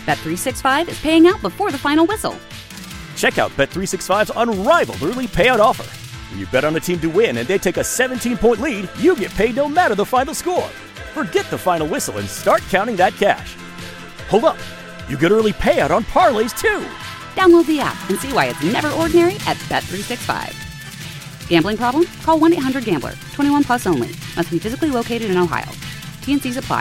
Bet365 is paying out before the final whistle. Check out Bet365's unrivaled early payout offer. When you bet on a team to win and they take a 17-point lead, you get paid no matter the final score. Forget the final whistle and start counting that cash. Hold up. You get early payout on parlays, too. Download the app and see why it's never ordinary at Bet365. Gambling problem? Call 1-800-GAMBLER. 21 plus only. Must be physically located in Ohio. T&Cs apply.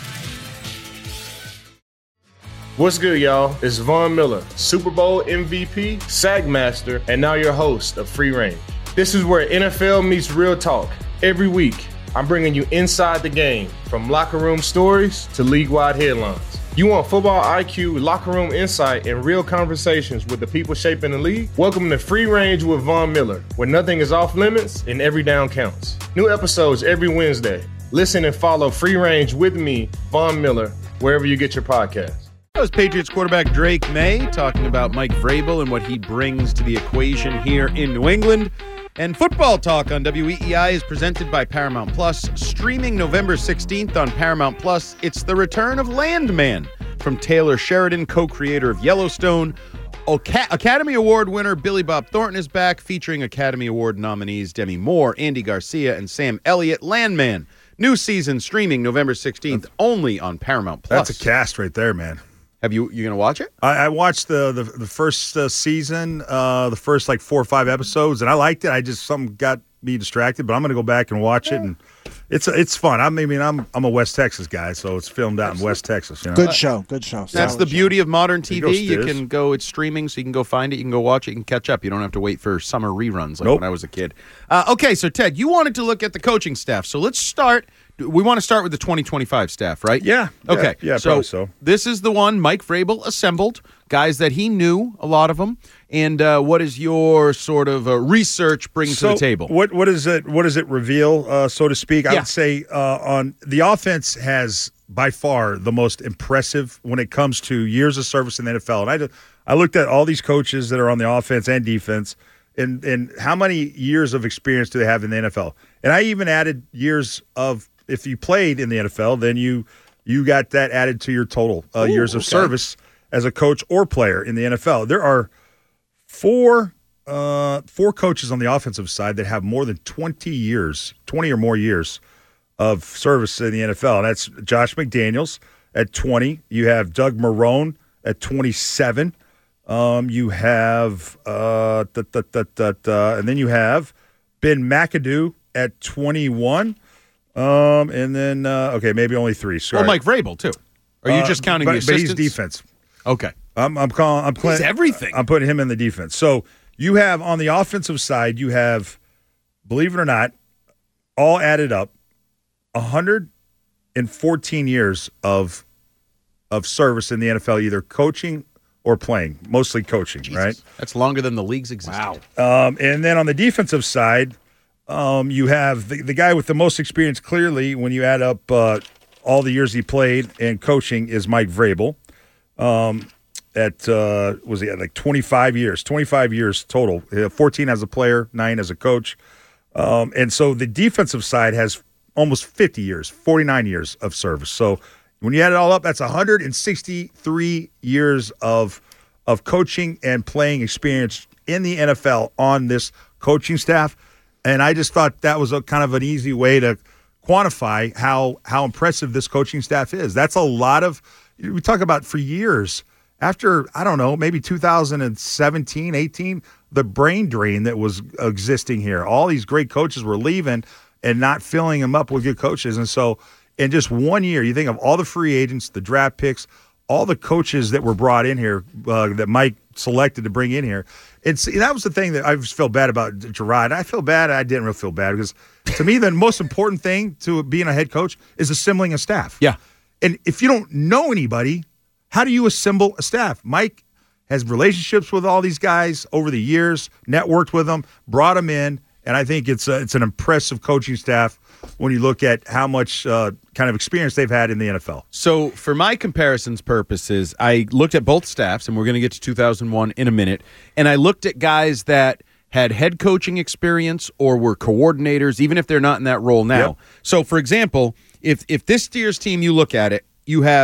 What's good, y'all? It's Von Miller, Super Bowl MVP, Sack Master, and now your host of Free Range. This is where NFL meets real talk. Every week, I'm bringing you inside the game, from locker room stories to league-wide headlines. You want football IQ, locker room insight, and real conversations with the people shaping the league? Welcome to Free Range with Von Miller, where nothing is off limits and every down counts. New episodes every Wednesday. Listen and follow Free Range with me, Von Miller, wherever you get your podcasts. That was Patriots quarterback Drake May talking about Mike Vrabel and what he brings to the equation here in New England. And Football Talk on WEEI is presented by Paramount Plus. Streaming November 16th on Paramount Plus, it's the return of Landman from Taylor Sheridan, co-creator of Yellowstone. Academy Award winner Billy Bob Thornton is back, featuring Academy Award nominees Demi Moore, Andy Garcia, and Sam Elliott. Landman, new season streaming November 16th, only on Paramount Plus. That's a cast right there, man. You going to watch it? I watched the first season, the first like 4 or 5 episodes, and I liked it. Something got me distracted, but I'm going to go back and watch it, and it's fun. I'm a West Texas guy, so it's filmed out in West Texas. You know? Good show. That's the beauty of modern TV. It's streaming, so you can go find it, you can go watch it, you can catch up. You don't have to wait for summer reruns like when I was a kid. Okay, so Ted, you wanted to look at the coaching staff, so let's start. We want to start with the 2025 staff, right? Yeah. Okay. Yeah, probably so. This is the one Mike Vrabel assembled, guys that he knew, a lot of them. And what is your sort of research bring to the table? What does it reveal, so to speak? I would say on the offense has by far the most impressive when it comes to years of service in the NFL. And I looked at all these coaches that are on the offense and defense, and how many years of experience do they have in the NFL? And I even added years of, if you played in the NFL, then you got that added to your total years of service as a coach or player in the NFL. There are four coaches on the offensive side that have more than 20 or more years of service in the NFL. And that's Josh McDaniels at 20. You have Doug Marrone at 27. You have and then you have Ben McAdoo at 21. And then maybe only 3. Sorry. Mike Vrabel too. Are you just counting the assistants? But he's defense. Okay. He's everything. I'm putting him in the defense. So you have on the offensive side, you have, believe it or not, all added up, 114 years of service in the NFL, either coaching or playing, mostly coaching. Jesus. Right? That's longer than the league's existed. Wow. And then on the defensive side, you have the guy with the most experience, clearly, when you add up all the years he played and coaching, is Mike Vrabel. Was he at like 25 years? 25 years total. 14 as a player, 9 as a coach. And so the defensive side has almost 50 years, 49 years of service. So when you add it all up, that's 163 years of coaching and playing experience in the NFL on this coaching staff. And I just thought that was a kind of an easy way to quantify how impressive this coaching staff is. That's a lot of – we talk about for years. After, I don't know, maybe 2017, 18, the brain drain that was existing here. All these great coaches were leaving and not filling them up with good coaches. And so in just 1 year, you think of all the free agents, the draft picks, all the coaches that were brought in here that Mike selected to bring in here. That was the thing that I just felt bad about Gerard. I didn't really feel bad because to me, the most important thing to being a head coach is assembling a staff. Yeah. And if you don't know anybody, how do you assemble a staff? Mike has relationships with all these guys over the years, networked with them, brought them in, and I think it's an impressive coaching staff when you look at how much kind of experience they've had in the NFL. So for my comparisons purposes, I looked at both staffs, and we're going to get to 2001 in a minute, and I looked at guys that had head coaching experience or were coordinators, even if they're not in that role now. Yep. So, for example, if this Steelers team, you look at it, you have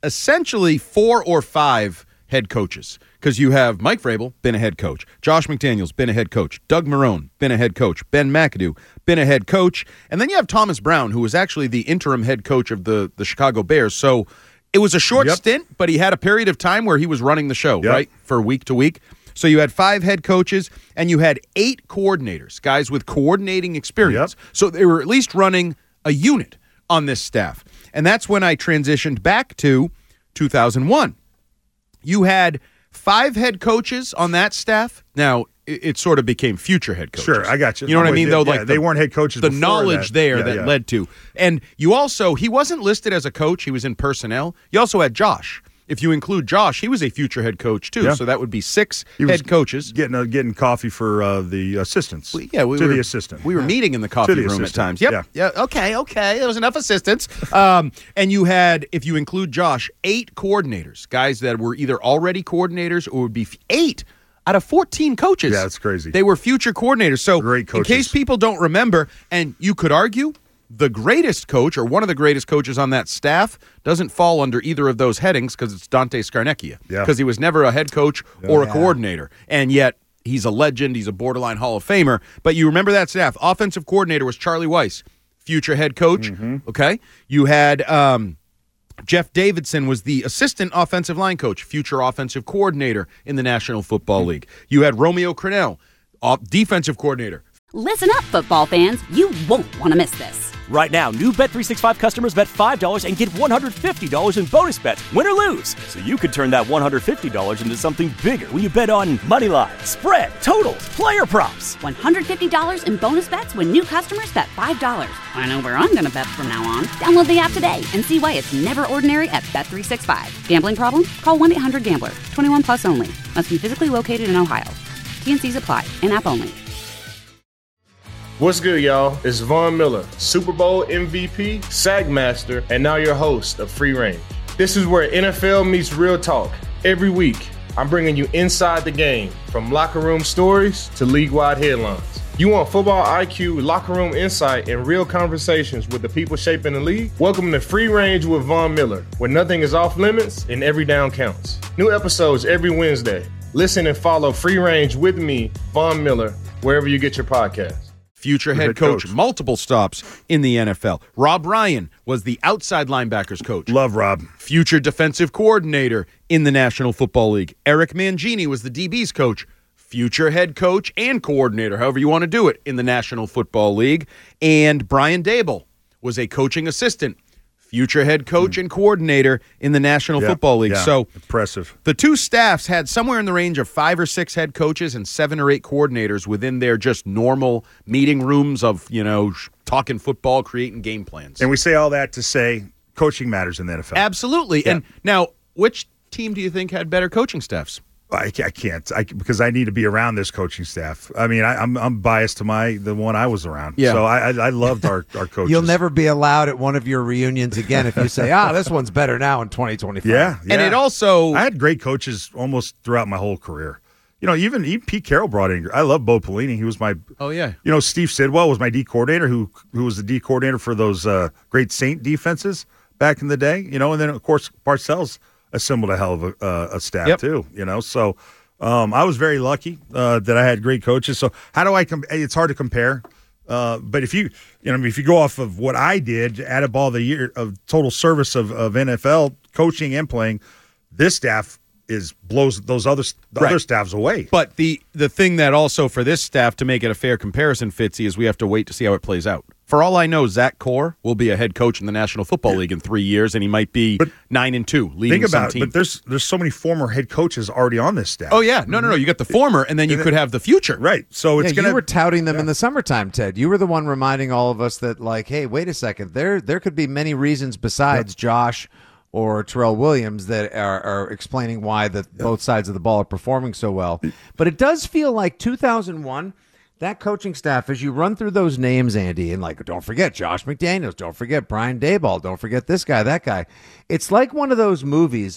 essentially 4 or 5 head coaches, because you have Mike Vrabel, been a head coach. Josh McDaniels, been a head coach. Doug Marrone, been a head coach. Ben McAdoo, been a head coach. And then you have Thomas Brown, who was actually the interim head coach of the Chicago Bears. So it was a short stint, but he had a period of time where he was running the show, right, for week to week. So you had 5 head coaches, and you had 8 coordinators, guys with coordinating experience. So they were at least running a unit on this staff. And that's when I transitioned back to 2001. You had 5 head coaches on that staff. Now, it sort of became future head coaches. Sure, I got you. You know what I mean, though? Like they weren't head coaches the before knowledge that. that led to. And you also, he wasn't listed as a coach. He was in personnel. You also had Josh. If you include Josh, he was a future head coach, too. Yeah. So that would be 6 head coaches. Getting coffee for the assistants. The assistant. We were meeting in the coffee room at times. Yep. Yeah. Okay. There was enough assistants. And you had, if you include Josh, 8 coordinators, guys that were either already coordinators or would be 8 out of 14 coaches. Yeah, that's crazy. They were future coordinators. So great coaches. In case people don't remember, and you could argue, the greatest coach or one of the greatest coaches on that staff doesn't fall under either of those headings because it's Dante Scarnecchia. Because he was never a head coach or a coordinator. And yet he's a legend. He's a borderline Hall of Famer. But you remember that staff. Offensive coordinator was Charlie Weiss, future head coach. Okay. You had Jeff Davidson was the assistant offensive line coach, future offensive coordinator in the National Football League. You had Romeo Crennel, defensive coordinator. Listen up, football fans. You won't want to miss this. Right now, new Bet365 customers bet $5 and get $150 in bonus bets, win or lose. So you could turn that $150 into something bigger when you bet on money line, spread, totals, player props. $150 in bonus bets when new customers bet $5. I know where I'm going to bet from now on. Download the app today and see why it's never ordinary at Bet365. Gambling problem? Call 1-800-GAMBLER. 21 plus only. Must be physically located in Ohio. T&Cs apply. In-app only. What's good, y'all? It's Von Miller, Super Bowl MVP, SAG Master, and now your host of Free Range. This is where NFL meets real talk. Every week, I'm bringing you inside the game, from locker room stories to league-wide headlines. You want football IQ, locker room insight, and real conversations with the people shaping the league? Welcome to Free Range with Von Miller, where nothing is off limits and every down counts. New episodes every Wednesday. Listen and follow Free Range with me, Von Miller, wherever you get your podcasts. Future head coach, multiple stops in the NFL. Rob Ryan was the outside linebackers coach. Love Rob. Future defensive coordinator in the National Football League. Eric Mangini was the DB's coach. Future head coach and coordinator, however you want to do it, in the National Football League. And Brian Daboll was a coaching assistant. Future head coach and coordinator in the National Football League. So impressive. The two staffs had somewhere in the range of 5 or 6 head coaches and 7 or 8 coordinators within their just normal meeting rooms of, talking football, creating game plans. And we say all that to say coaching matters in the NFL. Absolutely. Yeah. And now, which team do you think had better coaching staffs? I can't because I need to be around this coaching staff. I mean, I'm biased to the one I was around. Yeah. So I loved our coaches. You'll never be allowed at one of your reunions again if you say, this one's better now in 2025. Yeah. And it also... I had great coaches almost throughout my whole career. Even Pete Carroll brought in... I love Bo Pelini. He was my... Oh, yeah. Steve Sidwell was my D coordinator who was the D coordinator for those great Saint defenses back in the day. And then, of course, Parcells assembled a hell of a staff too, So I was very lucky that I had great coaches. So how do I? It's hard to compare, but if you go off of what I did, add up all the year of total service of NFL coaching and playing, this staff blows those other staffs away. But the thing that also for this staff, to make it a fair comparison, Fitzy, is we have to wait to see how it plays out. For all I know, Zach Core will be a head coach in the National Football League in 3 years, and he might be 9-2, leading some team. But there's so many former head coaches already on this staff. Oh yeah, no. You got the former, and then you could have the future. Right. So it's you were touting them in the summertime, Ted. You were the one reminding all of us that, hey, wait a second, there could be many reasons besides Josh or Terrell Williams that are explaining why both sides of the ball are performing so well. But it does feel like 2001. That coaching staff, as you run through those names, Andy, and don't forget Josh McDaniels, don't forget Brian Daboll, don't forget this guy, that guy. It's like one of those movies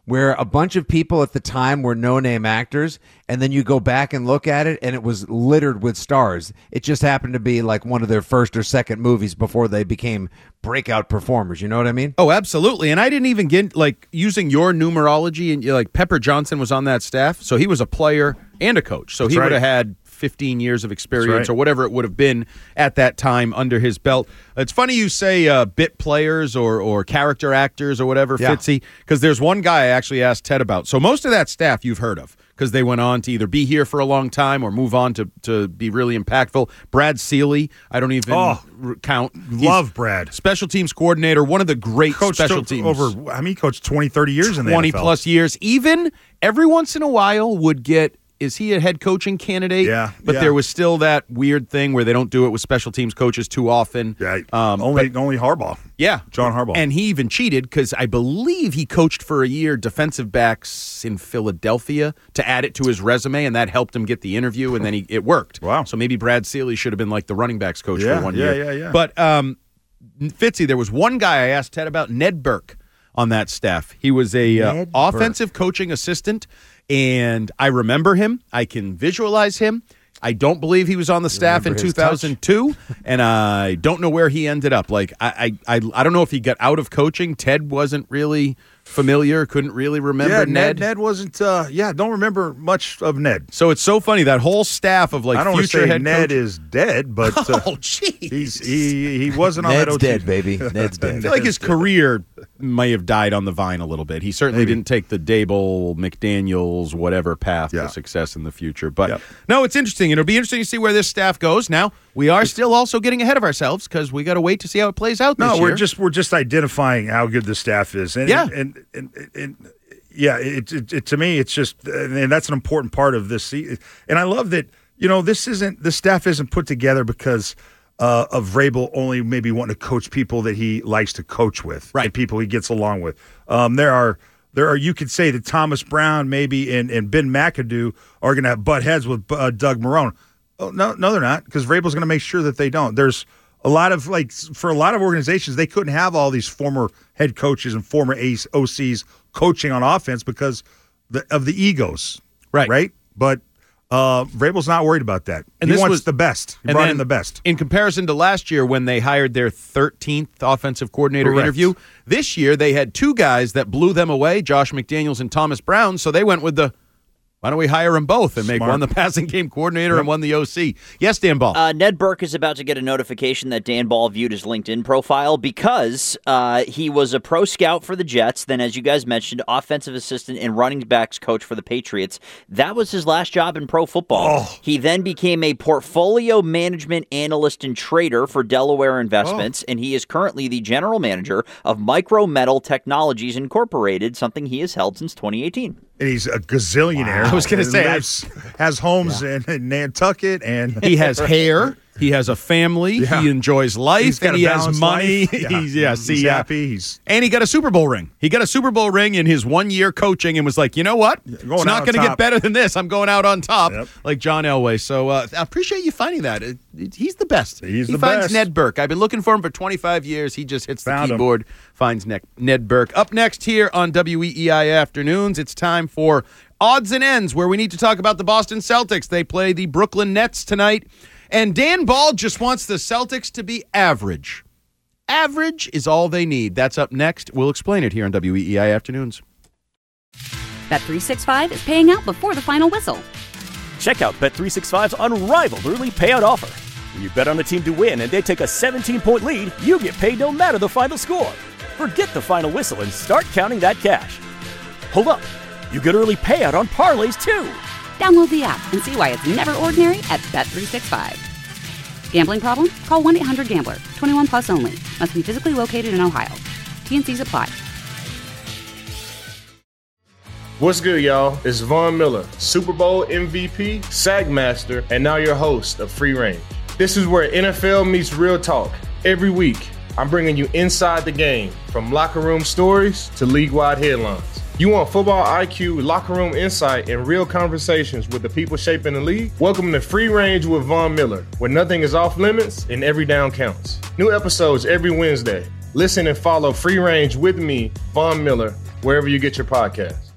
where a bunch of people at the time were no-name actors, and then you go back and look at it, and it was littered with stars. It just happened to be like one of their first or second movies before they became breakout performers. You know what I mean? Oh, absolutely. And I didn't even get, like, using your numerology, and like Pepper Johnson was on that staff, so he was a player and a coach. So he would have had 15 years of experience or whatever it would have been at that time under his belt. It's funny you say bit players or character actors or whatever, Fitzy, because there's one guy I actually asked Ted about. So most of that staff you've heard of because they went on to either be here for a long time or move on to be really impactful. Brad Seeley, I don't even count. Love Brad. Special teams coordinator, one of the great special teams. He coached 20, 30 years in the 20 NFL. plus years. Even every once in a while would get, is he a head coaching candidate? Yeah. But there was still that weird thing where they don't do it with special teams coaches too often. Yeah. Only Harbaugh. Yeah. John Harbaugh. And he even cheated because I believe he coached for a year defensive backs in Philadelphia to add it to his resume, and that helped him get the interview, and then it worked. Wow. So maybe Brad Seeley should have been like the running backs coach for 1 year. Yeah. But Fitzy, there was one guy I asked Ted about, Ned Burke, on that staff. He was a offensive coaching assistant, and I remember him. I can visualize him. I don't believe he was on the staff in 2002, and I don't know where he ended up. Like I don't know if he got out of coaching. Ted wasn't really familiar, couldn't really remember Ned. Ned wasn't, don't remember much of Ned. So it's so funny, that whole staff of like I don't future want to say head Ned coach. is dead, but Oh, jeez. he wasn't on that Ned's OT. dead, baby. Ned's dead. I feel like his career may have died on the vine a little bit. He certainly didn't take the Dable, McDaniels, whatever path to success in the future. But no, it's interesting. It'll be interesting to see where this staff goes. Now, we are still also getting ahead of ourselves because we got to wait to see how it plays out this year. We're just identifying how good the staff is. And, to me, it's just, and that's an important part of this. And I love that, the staff isn't put together because of Vrabel only maybe wanting to coach people that he likes to coach with, right? And people he gets along with. There are you could say that Thomas Brown maybe and Ben McAdoo are going to butt heads with Doug Marrone. Oh, no, they're not, because Vrabel's going to make sure that they don't. There's a lot of, for a lot of organizations, they couldn't have all these former head coaches and former OCs coaching on offense because of the egos, right? But Vrabel's not worried about that. And he wants the best. He brought in the best. In comparison to last year when they hired their 13th offensive coordinator interview, this year they had two guys that blew them away, Josh McDaniels and Thomas Brown, so they went with why don't we hire them both and make one the passing game coordinator and one the OC? Yes, Dan Ball. Ned Burke is about to get a notification that Dan Ball viewed his LinkedIn profile because he was a pro scout for the Jets. Then, as you guys mentioned, offensive assistant and running backs coach for the Patriots. That was his last job in pro football. He then became a portfolio management analyst and trader for Delaware Investments, and he is currently the general manager of Micro Metal Technologies Incorporated, something he has held since 2018. And he's a gazillionaire. Wow. I was going to say, has homes in Nantucket, and he has hair. He has a family. Yeah. He enjoys life, and he has money. He's happy. And he got a Super Bowl ring. He got a Super Bowl ring in his 1 year coaching and was like, you know what? It's not going to get better than this. I'm going out on top, like John Elway. So I appreciate you finding that. He's the best. He finds best. Ned Burke. I've been looking for him for 25 years. He just hits the keyboard, finds Ned Burke. Up next here on WEEI Afternoons, it's time for Odds and Ends, where we need to talk about the Boston Celtics. They play the Brooklyn Nets tonight. And Dan Ball just wants the Celtics to be average. Average is all they need. That's up next. We'll explain it here on WEEI Afternoons. Bet365 is paying out before the final whistle. Check out Bet365's unrivaled early payout offer. When you bet on a team to win and they take a 17-point lead, you get paid no matter the final score. Forget the final whistle and start counting that cash. Hold up. You get early payout on parlays, too. Download the app and see why it's never ordinary at Bet365. Gambling problem? Call 1-800-GAMBLER. 21 plus only. Must be physically located in Ohio. T&Cs apply. What's good, y'all? It's Von Miller, Super Bowl MVP, Sack Master, and now your host of Free Range. This is where NFL meets real talk. Every week, I'm bringing you inside the game, from locker room stories to league-wide headlines. You want football IQ, locker room insight, and real conversations with the people shaping the league? Welcome to Free Range with Von Miller, where nothing is off limits and every down counts. New episodes every Wednesday. Listen and follow Free Range with me, Von Miller, wherever you get your podcasts.